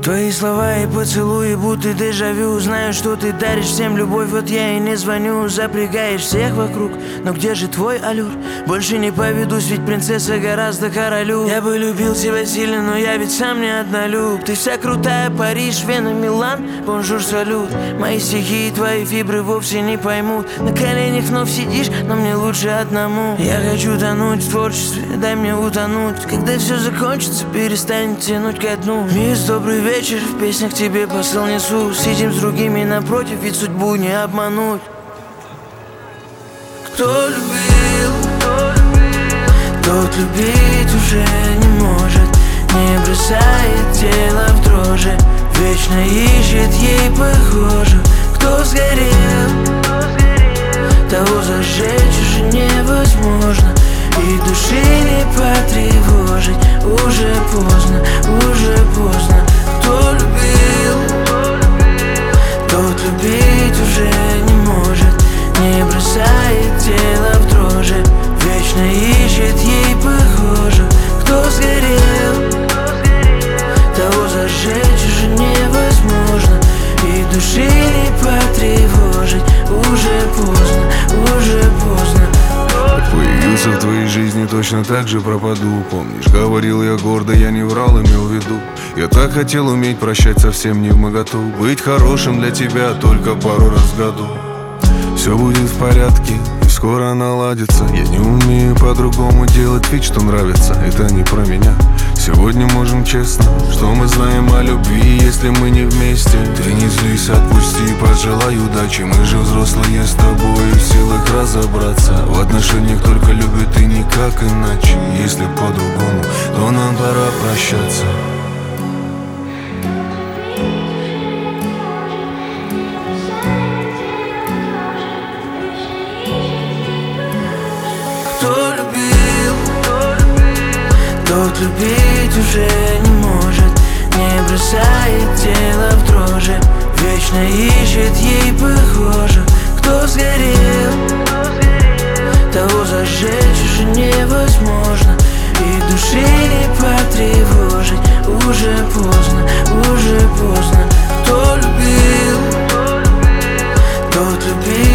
Твои слова и поцелуи будто дежавю. Знаю, что ты даришь всем любовь, вот я и не звоню. Запрягаешь всех вокруг, но где же твой аллюр? Больше не поведусь, ведь принцесса гораздо королю. Я бы любил тебя сильно, но я ведь сам не однолюб. Ты вся крутая, Париж, Вена, Милан, бонжур, салют. Мои стихи и твои фибры вовсе не поймут. На коленях вновь сидишь, но мне лучше одному. Я хочу тонуть в творчестве, дай мне утонуть. Когда все закончится, перестань тянуть ко дну. Мисс, добрый вечер, в песнях тебе посыл несу. Сидим с другими напротив, ведь судьбу не обмануть. Кто любил, тот любить уже не может. Не бросает тело в дрожи, вечно ищет ей похожих. Кто сгорел, того зажечь уже невозможно. И души не потревожить, уже поздно, уже поздно. Кто любил, тот любить уже не может. Не бросает тело в дрожи, вечно ищет ей похожих. Кто сгорел, того зажечь уже невозможно. И души не потревожить, уже поздно, уже поздно. Появился в твоей жизни, точно так же пропаду. Помнишь, говорил я гордо, я не врал, имел в виду. Я так хотел уметь прощать совсем не вмоготу. Быть хорошим для тебя только пару раз в году. Все будет в порядке и скоро наладится. Я не умею по-другому делать вид, что нравится. Это не про меня. Сегодня можем честно, что мы знаем о любви, если мы не вместе. Ты не злись, отпусти, пожелай удачи. Мы же взрослые с тобой, в силах разобраться. В отношениях только любят и никак иначе. Если по-другому, то нам пора прощаться. Кто любил, тот любить уже не может. Не бросает тело в дрожи, вечно ищет ей похожих. Кто сгорел, того зажечь уже невозможно. И души не потревожить, уже поздно, уже поздно. Кто любил, тот любит